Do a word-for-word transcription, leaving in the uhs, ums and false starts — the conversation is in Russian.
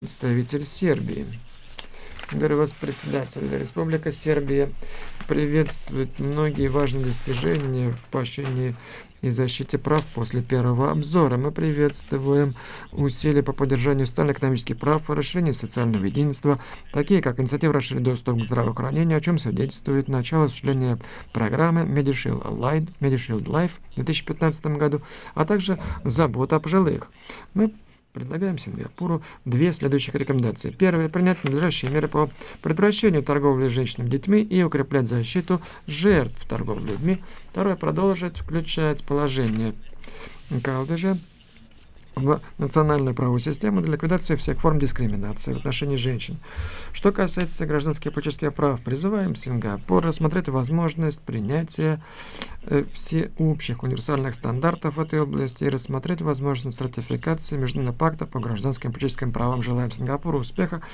Представитель Сербии. Благодарю вас, председатель. Республика Сербия приветствует многие важные достижения в поощрении и защите прав после первого обзора. Мы приветствуем усилия по поддержанию социально-экономических прав и расширению социального единства, такие как инициатива расширить доступ к здравоохранению, о чем свидетельствует начало осуществления программы Medishield Light, Medishield Life в две тысячи пятнадцатом году, а также забота о пожилых. Мы предлагаем Сингапуру две следующих рекомендации. Первое. Принять надлежащие меры по предотвращению торговли женщинами и детьми и укреплять защиту жертв торговли людьми. Второе. Продолжить включать положение КЛДЖ в национальную правовую систему для ликвидации всех форм дискриминации в отношении женщин. Что касается гражданских и политических прав, призываем Сингапур рассмотреть возможность принятия э, всеобщих универсальных стандартов в этой области и рассмотреть возможность ратификации Международного пакта по гражданским и политическим правам. Желаем Сингапуру успеха